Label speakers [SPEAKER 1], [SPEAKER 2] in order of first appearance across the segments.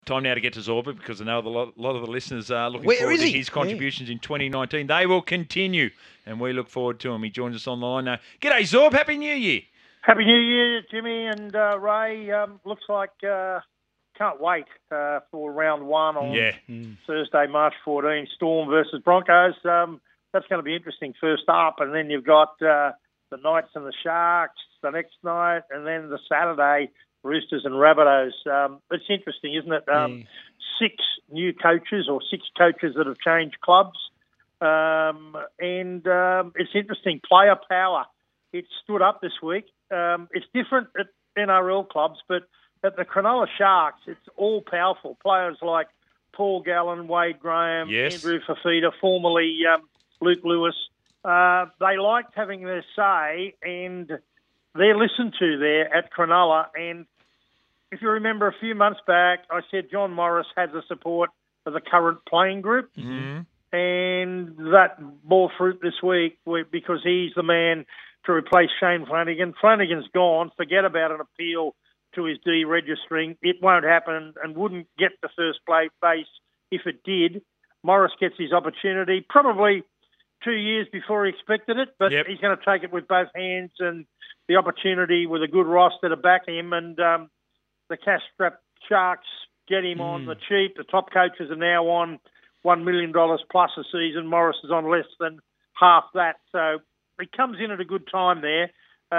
[SPEAKER 1] Time now to get to Zorba because I know a lot of the listeners are looking
[SPEAKER 2] Where
[SPEAKER 1] forward
[SPEAKER 2] is
[SPEAKER 1] to
[SPEAKER 2] he?
[SPEAKER 1] his contributions in 2019. They will continue, and we look forward to him. He joins us on the line now. G'day, Zorb. Happy New Year.
[SPEAKER 3] Happy New Year, Jimmy and Ray. Looks like can't wait for round one on Thursday, March 14, Storm versus Broncos. That's going to be interesting first up, and then you've got the Knights and the Sharks the next night, and then the Saturday, Roosters and Rabbitohs. It's interesting, isn't it? 6 new coaches or 6 coaches that have changed clubs, and it's interesting. Player power. It stood up this week. It's different at NRL clubs, but at the Cronulla Sharks, it's all powerful. Players like Paul Gallen, Wade Graham, Andrew Fafita, formerly Luke Lewis. They liked having their say, and they're listened to there at Cronulla. And if you remember a few months back, I said John Morris had the support of the current playing group. Mm-hmm. And that bore fruit this week because he's the man to replace Shane Flanagan. Flanagan's gone. Forget about an appeal to his deregistering. It won't happen and wouldn't get the first base if it did. Morris gets his opportunity probably 2 years before he expected it, but he's going to take it with both hands, and the opportunity with a good roster to back him, and the cash-strapped Sharks get him on the cheap. The top coaches are now on $1 million plus a season. Morris is on less than half that, so he comes in at a good time there.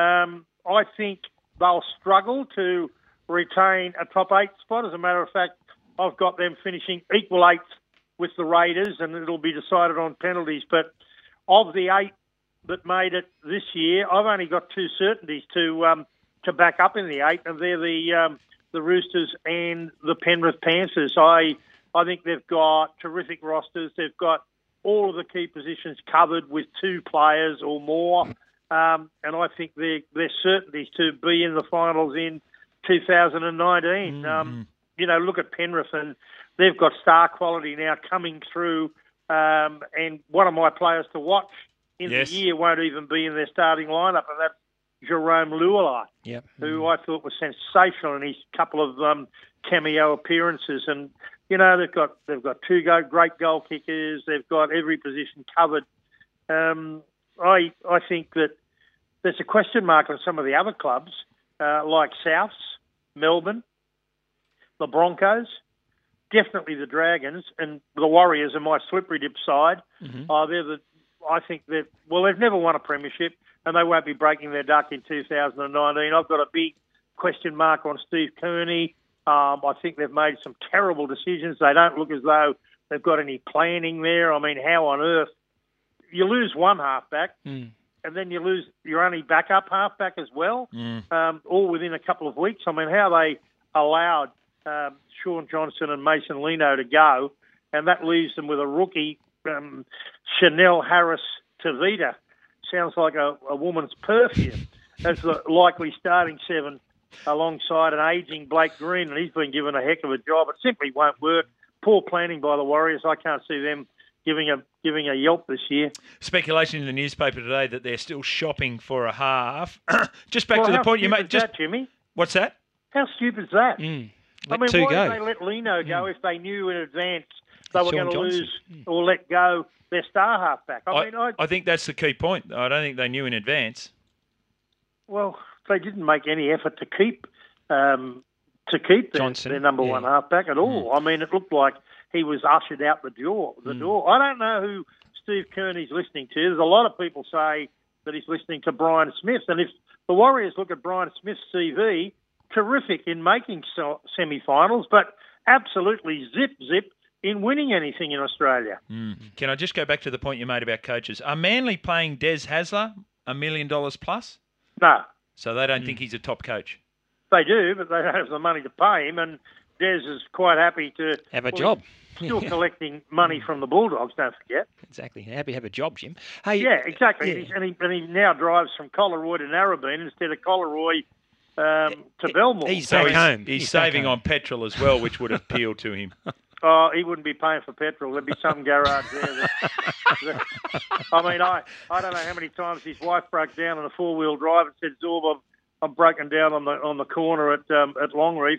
[SPEAKER 3] I think they'll struggle to retain a top 8 spot. As a matter of fact, I've got them finishing equal 8th with the Raiders, and it'll be decided on penalties. But of the 8 that made it this year, I've only got 2 certainties to back up in the 8, and they're the Roosters and the Penrith Panthers. I think they've got terrific rosters. They've got all of the key positions covered with 2 players or more. And I think they're certainties to be in the finals in 2019. Look at Penrith, and they've got star quality now coming through. And one of my players to watch in the year won't even be in their starting lineup, and that's Jerome Lualai, who I thought was sensational in his couple of cameo appearances. And they've got 2 great goal kickers. They've got every position covered. I think that there's a question mark on some of the other clubs, like Souths, Melbourne, the Broncos, definitely the Dragons, and the Warriors are my slippery dip side. Mm-hmm. I think they've never won a premiership, and they won't be breaking their duck in 2019. I've got a big question mark on Steve Kearney. I think they've made some terrible decisions. They don't look as though they've got any planning there. I mean, how on earth? You lose one halfback, and then you lose your only backup halfback as well, all within a couple of weeks. I mean, how they allowed Sean Johnson and Mason Lino to go, and that leaves them with a rookie, Chanel Harris-Tavita. Sounds like a woman's perfume. That's the likely starting 7 alongside an ageing Blake Green, and he's been given a heck of a job. It simply won't work. Poor planning by the Warriors. I can't see them giving a yelp this year.
[SPEAKER 1] Speculation in the newspaper today that they're still shopping for a half. Just back to the point you made.
[SPEAKER 3] That, Jimmy?
[SPEAKER 1] What's that?
[SPEAKER 3] How stupid is that?
[SPEAKER 2] Let
[SPEAKER 3] why
[SPEAKER 2] go.
[SPEAKER 3] did they let Lino go if they knew in advance they were going to lose or let go their star halfback?
[SPEAKER 1] I think that's the key point. I don't think they knew in advance.
[SPEAKER 3] Well, they didn't make any effort to keep their number one halfback at all. I mean, it looked like he was ushered out the door. I don't know who Steve Kearney's listening to. There's a lot of people say that he's listening to Brian Smith, and if the Warriors look at Brian Smith's CV, terrific in making semi-finals, but absolutely zip in winning anything in Australia.
[SPEAKER 1] Can I just go back to the point you made about coaches? Are Manly paying Des Hasler $1 million plus?
[SPEAKER 3] No.
[SPEAKER 1] So they don't think he's a top coach?
[SPEAKER 3] They do, but they don't have the money to pay him, and Des is quite happy to
[SPEAKER 2] have a job.
[SPEAKER 3] Still collecting money from the Bulldogs, don't forget.
[SPEAKER 2] Exactly. Happy to have a job, Jim. Hey,
[SPEAKER 3] yeah, exactly. Yeah. And he now drives from Collaroy to Narrabeen instead of Collaroy to Belmore.
[SPEAKER 2] He's back home.
[SPEAKER 1] He's saving on petrol as well, which would appeal to him.
[SPEAKER 3] Oh, he wouldn't be paying for petrol. There'd be some garage there. I mean, I don't know how many times his wife broke down on a 4-wheel drive and said, Zorb, I'm broken down on the corner at Longreef.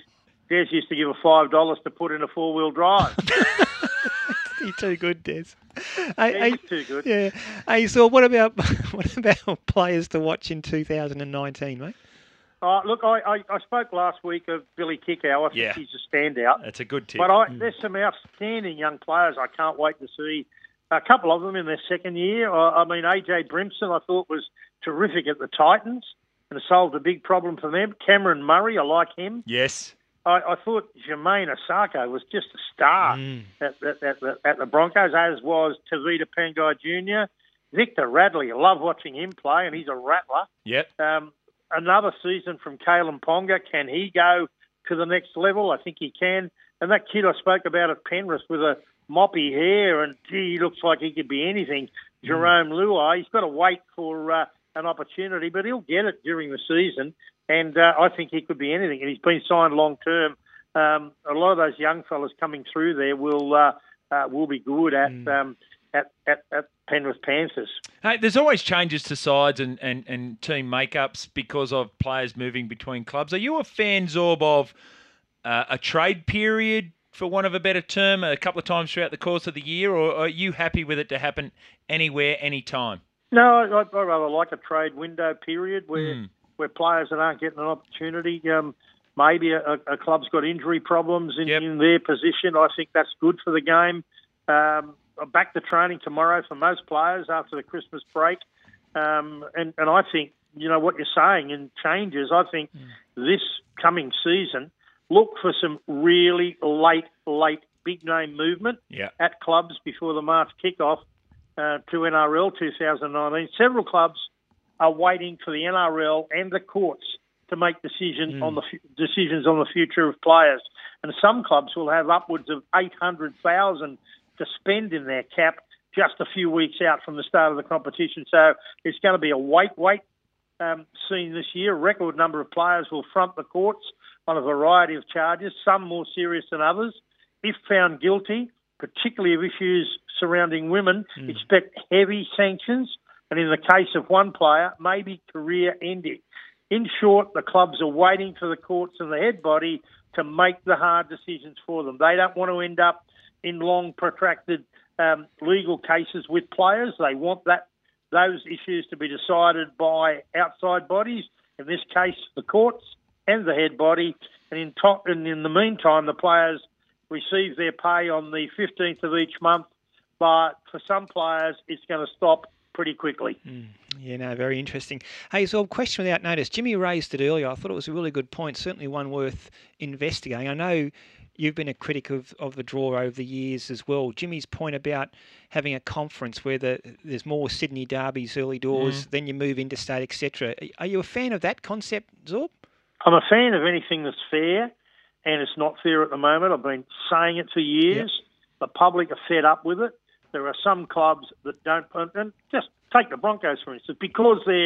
[SPEAKER 3] Des used to give her $5 to put in a four-wheel drive.
[SPEAKER 2] You're too good, Des.
[SPEAKER 3] He's too good.
[SPEAKER 2] Yeah. Hey, so what about players to watch in 2019, mate?
[SPEAKER 3] Look, I spoke last week of Billy Kickow. I think he's a standout.
[SPEAKER 1] That's a good tip.
[SPEAKER 3] But there's some outstanding young players I can't wait to see. A couple of them in their second year. I mean, AJ Brimson I thought was terrific at the Titans and solved a big problem for them. Cameron Murray, I like him.
[SPEAKER 1] Yes.
[SPEAKER 3] I thought Jermaine Osako was just a star at the Broncos, as was Tavita Pangai Jr. Victor Radley, I love watching him play, and he's a rattler.
[SPEAKER 1] Yep.
[SPEAKER 3] Another season from Kalen Ponga. Can he go to the next level? I think he can. And that kid I spoke about at Penrith with a moppy hair, and he looks like he could be anything. Jerome Luai, he's got to wait for an opportunity, but he'll get it during the season. And I think he could be anything. And he's been signed long term. A lot of those young fellas coming through there will be good at Penrith Panthers.
[SPEAKER 1] Hey, there's always changes to sides and team makeups because of players moving between clubs. Are you a fan, Zorb, of a trade period, for want of a better term, a couple of times throughout the course of the year, or are you happy with it to happen anywhere, anytime?
[SPEAKER 3] No, I rather like a trade window period where players that aren't getting an opportunity, maybe a club's got injury problems in their position. I think that's good for the game. Back to training tomorrow for most players after the Christmas break. And I think, what you're saying in changes, I think this coming season, look for some really late big-name movement at clubs before the March kickoff to NRL 2019. Several clubs are waiting for the NRL and the courts to make decisions on the future of players. And some clubs will have upwards of $800,000 to spend in their cap just a few weeks out from the start of the competition. So it's going to be a wait scene this year. A record number of players will front the courts on a variety of charges, some more serious than others. If found guilty, particularly of issues surrounding women, expect heavy sanctions, and in the case of one player, maybe career-ending. In short, the clubs are waiting for the courts and the head body to make the hard decisions for them. They don't want to end up in long, protracted legal cases with players. They want those issues to be decided by outside bodies, in this case, the courts and the head body. And in the meantime, the players receive their pay on the 15th of each month. But for some players, it's going to stop pretty quickly.
[SPEAKER 2] Very interesting. Hey, so a question without notice. Jimmy raised it earlier. I thought it was a really good point, certainly one worth investigating. I know you've been a critic of the draw over the years as well. Jimmy's point about having a conference where there's more Sydney derbies early doors, then you move interstate, etc. Are you a fan of that concept, Zorb? I'm
[SPEAKER 3] a fan of anything that's fair, and it's not fair at the moment. I've been saying it for years. The public are fed up with it. There are some clubs that don't, and just take the Broncos for instance, because they're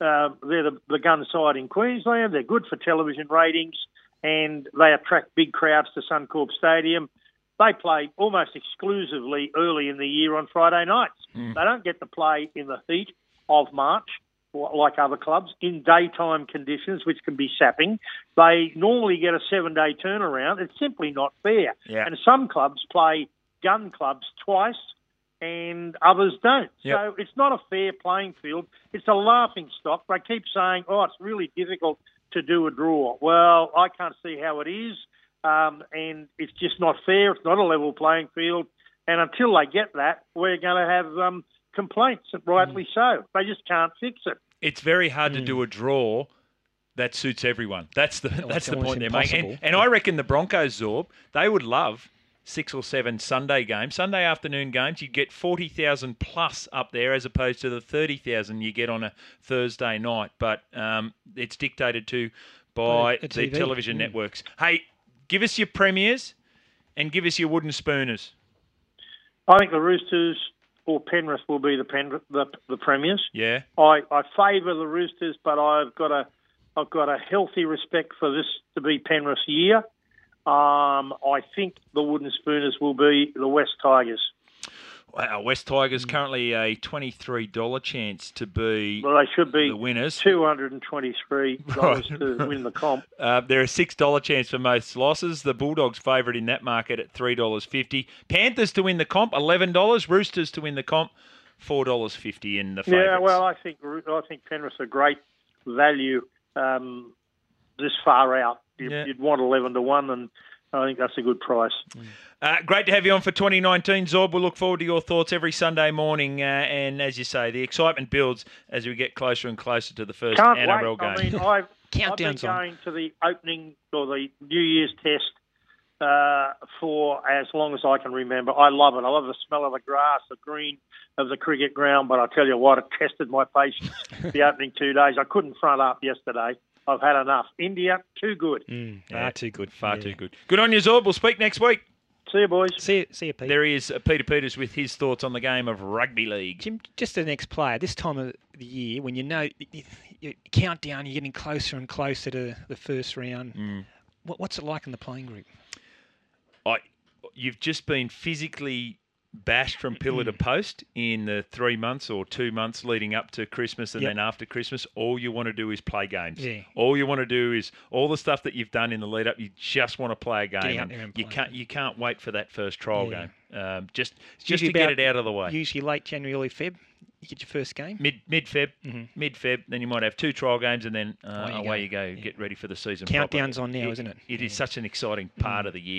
[SPEAKER 3] the gun side in Queensland. They're good for television ratings, and they attract big crowds to Suncorp Stadium. They play almost exclusively early in the year on Friday nights. They don't get to play in the heat of March like other clubs in daytime conditions, which can be sapping. They normally get a 7-day turnaround. It's simply not fair. And some clubs play gun clubs twice, and others don't. So it's not a fair playing field. It's a laughing stock. They keep saying, it's really difficult to do a draw. Well, I can't see how it is, and it's just not fair. It's not a level playing field. And until they get that, we're going to have complaints, rightly so. They just can't fix it.
[SPEAKER 1] It's very hard to do a draw that suits everyone. That's the point they're making. And I reckon the Broncos, Zorb, they would love 6 or 7 Sunday games, Sunday afternoon games. You'd get 40,000 plus up there as opposed to the 30,000 you get on a Thursday night. But it's dictated to by the television networks. Hey, give us your premiers and give us your wooden spooners.
[SPEAKER 3] I think the Roosters or Penrith will be the premiers.
[SPEAKER 1] Yeah.
[SPEAKER 3] I favour the Roosters, but I've got a healthy respect for this to be Penrith's year. I think the wooden spooners will be the West Tigers.
[SPEAKER 1] Wow, West Tigers currently a $23 chance to be
[SPEAKER 3] Well, they should be
[SPEAKER 1] the winners.
[SPEAKER 3] $223 to win the comp.
[SPEAKER 1] They're a $6 chance for most losses. The Bulldogs favourite in that market at $3.50. Panthers to win the comp, $11. Roosters to win the comp, $4.50 in the favourites.
[SPEAKER 3] Yeah, well, I think Penrith's a great value this far out. You'd want 11 to 1, and I think that's a good price.
[SPEAKER 1] Great to have you on for 2019, Zorb. We'll look forward to your thoughts every Sunday morning. And as you say, the excitement builds as we get closer and closer to the first NRL game.
[SPEAKER 3] I mean, I've been going to the opening or the New Year's test for as long as I can remember. I love it. I love the smell of the grass, the green of the cricket ground. But I tell you what, it tested my patience the opening 2 days. I couldn't front up yesterday. I've had enough. India, too good.
[SPEAKER 2] Far too good.
[SPEAKER 1] Far too good. Good on you, Zorb. We'll speak next week.
[SPEAKER 3] See you, boys.
[SPEAKER 2] See you, Pete.
[SPEAKER 1] There is Peter Peters with his thoughts on the game of rugby league.
[SPEAKER 2] Jim, just the next player, this time of the year, when you know you count down, you're getting closer and closer to the first round. What's it like in the playing group?
[SPEAKER 1] You've just been physically bashed from pillar to post in the 3 months or 2 months leading up to Christmas and then after Christmas. All you want to do is play games.
[SPEAKER 2] Yeah.
[SPEAKER 1] All you want to do is all the stuff that you've done in the lead up. You just want to play a game.
[SPEAKER 2] Get out there and play.
[SPEAKER 1] You can't wait for that first trial game. Just to
[SPEAKER 2] get
[SPEAKER 1] it out of the way.
[SPEAKER 2] Usually late January, early Feb. You get your first game?
[SPEAKER 1] Mid-Feb. Mid-Feb. Then you might have 2 trial games and then away you go.
[SPEAKER 2] Yeah.
[SPEAKER 1] Get ready for the season
[SPEAKER 2] Countdown's
[SPEAKER 1] proper.
[SPEAKER 2] on now, isn't it?
[SPEAKER 1] It is such an exciting part of the year.